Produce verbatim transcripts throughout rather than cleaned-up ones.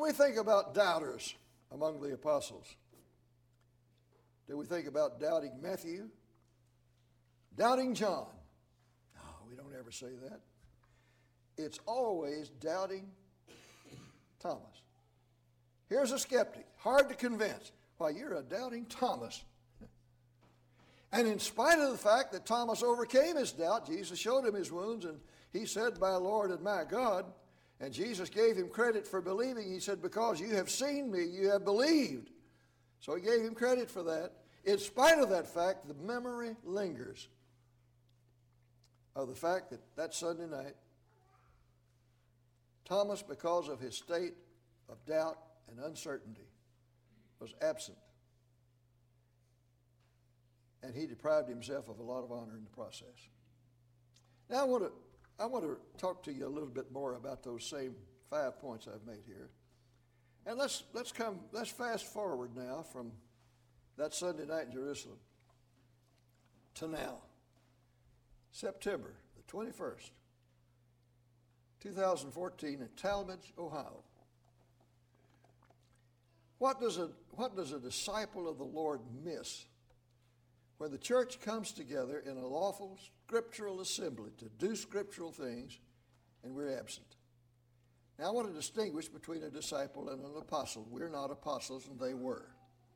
we think about doubters among the apostles, do we think about doubting Matthew? Doubting John? No, we don't ever say that. It's always doubting Thomas. Here's a skeptic, hard to convince. Why, you're a doubting Thomas. And in spite of the fact that Thomas overcame his doubt, Jesus showed him his wounds, and he said, "My Lord and my God." And Jesus gave him credit for believing. He said, "Because you have seen me, you have believed." So he gave him credit for that. In spite of that fact, the memory lingers of the fact that that Sunday night, Thomas, because of his state of doubt and uncertainty, was absent. And he deprived himself of a lot of honor in the process. Now I want to I want to talk to you a little bit more about those same five points I've made here. And let's let's come let's fast forward now from that Sunday night in Jerusalem to now. September the twenty-first, two thousand fourteen, in Talmadge, Ohio. What does a what does a disciple of the Lord miss when the church comes together in a lawful scriptural assembly to do scriptural things and we're absent? Now I want to distinguish between a disciple and an apostle. We're not apostles and they were.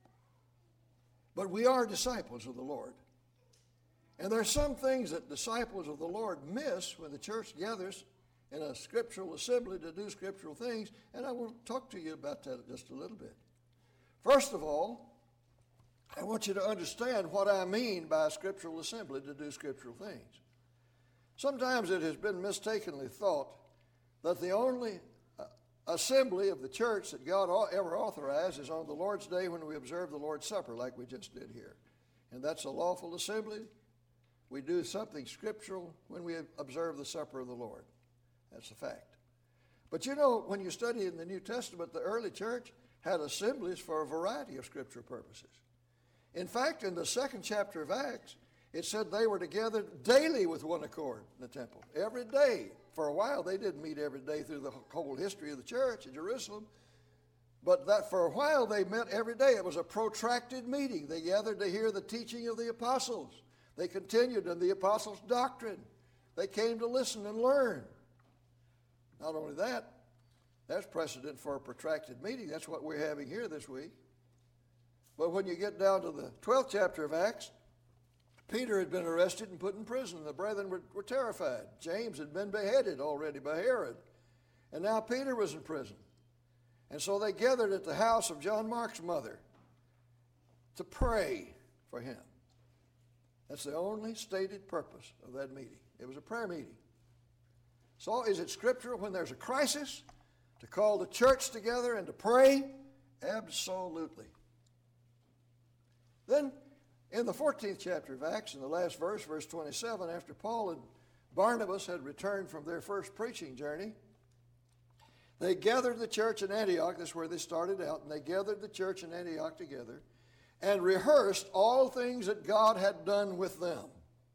But we are disciples of the Lord. And there are some things that disciples of the Lord miss when the church gathers in a scriptural assembly to do scriptural things, and I will talk to you about that just a little bit. First of all, I want you to understand what I mean by a scriptural assembly to do scriptural things. Sometimes it has been mistakenly thought that the only uh, assembly of the church that God ever authorized is on the Lord's Day when we observe the Lord's Supper like we just did here. And that's a lawful assembly. We do something scriptural when we observe the supper of the Lord. That's a fact. But you know, when you study in the New Testament, the early church had assemblies for a variety of scriptural purposes. In fact, in the second chapter of Acts, it said they were together daily with one accord in the temple. Every day. For a while, they didn't meet every day through the whole history of the church in Jerusalem. But that for a while, they met every day. It was a protracted meeting. They gathered to hear the teaching of the apostles. They continued in the apostles' doctrine. They came to listen and learn. Not only that, there's precedent for a protracted meeting. That's what we're having here this week. But when you get down to the twelfth chapter of Acts, Peter had been arrested and put in prison. The brethren were, were terrified. James had been beheaded already by Herod. And now Peter was in prison. And so they gathered at the house of John Mark's mother to pray for him. That's the only stated purpose of that meeting. It was a prayer meeting. So is it scriptural when there's a crisis to call the church together and to pray? Absolutely. Then in the fourteenth chapter of Acts, in the last verse, verse twenty-seven, after Paul and Barnabas had returned from their first preaching journey, they gathered the church in Antioch. That's where they started out. And they gathered the church in Antioch together and rehearsed all things that God had done with them.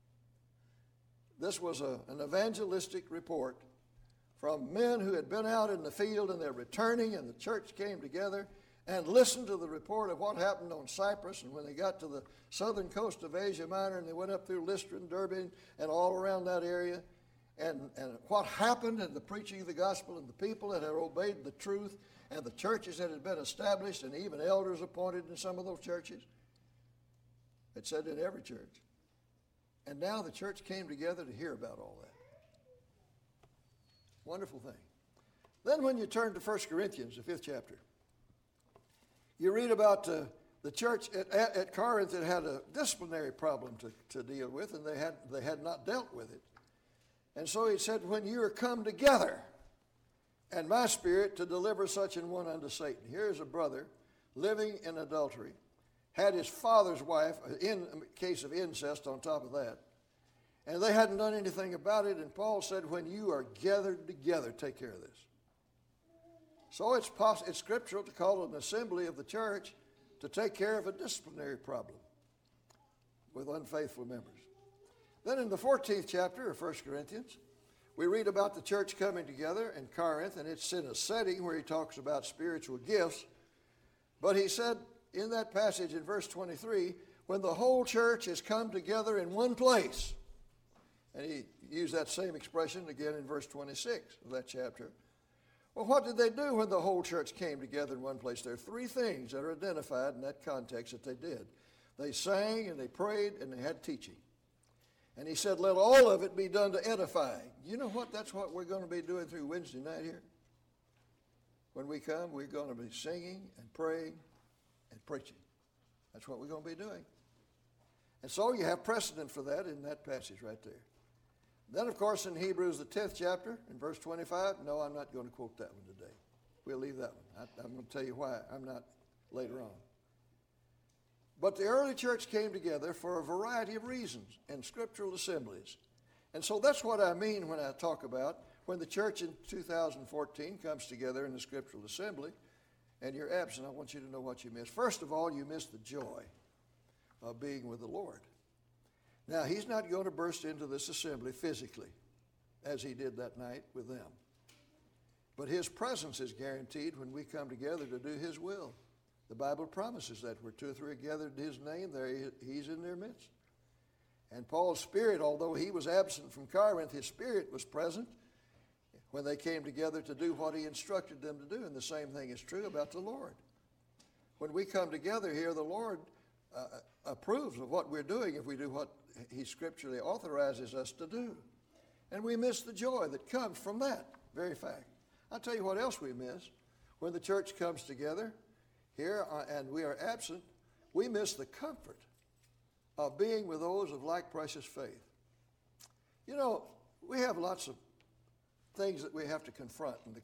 This was a, an evangelistic report from men who had been out in the field, and they're returning, and the church came together and listened to the report of what happened on Cyprus. And when they got to the southern coast of Asia Minor, and they went up through Lystra and Derbe and all around that area, and, and what happened in the preaching of the gospel, and the people that had obeyed the truth, and the churches that had been established, and even elders appointed in some of those churches. It said in every church. And now the church came together to hear about all that. Wonderful thing. Then when you turn to First Corinthians, the fifth chapter, you read about uh, the church at, at, at Corinth that had a disciplinary problem to, to deal with, and they had, they had not dealt with it. And so he said, when you are come together, and my spirit to deliver such an one unto Satan. Here's a brother living in adultery, had his father's wife, in case of incest on top of that, and they hadn't done anything about it. And Paul said, when you are gathered together, take care of this. So it's, poss- it's scriptural to call an assembly of the church to take care of a disciplinary problem with unfaithful members. Then in the fourteenth chapter of First Corinthians, We read about the church coming together in Corinth, and it's in a setting where he talks about spiritual gifts. But he said in that passage in verse twenty-three, when the whole church has come together in one place, and he used that same expression again in verse twenty-six of that chapter. Well, what did they do when the whole church came together in one place? There are three things that are identified in that context that they did. They sang and they prayed and they had teaching. And he said, let all of it be done to edify. You know what? That's what we're going to be doing through Wednesday night here. When we come, we're going to be singing and praying and preaching. That's what we're going to be doing. And so you have precedent for that in that passage right there. Then, of course, in Hebrews, the tenth chapter, in verse twenty-five, no, I'm not going to quote that one today. We'll leave that one. I, I'm going to tell you why. I'm not later on. But the early church came together for a variety of reasons in scriptural assemblies. And so that's what I mean when I talk about when the church in two thousand fourteen comes together in the scriptural assembly and you're absent, I want you to know what you missed. First of all, you missed the joy of being with the Lord. Now, he's not going to burst into this assembly physically as he did that night with them. But his presence is guaranteed when we come together to do his will. The Bible promises that where two or three are gathered in his name, there he, he's in their midst. And Paul's spirit, although he was absent from Corinth, his spirit was present when they came together to do what he instructed them to do. And the same thing is true about the Lord. When we come together here, the Lord uh, approves of what we're doing if we do what he scripturally authorizes us to do. And we miss the joy that comes from that very fact. I'll tell you what else we miss. When the church comes together here uh, and we are absent, we miss the comfort of being with those of like precious faith. You know, we have lots of things that we have to confront in the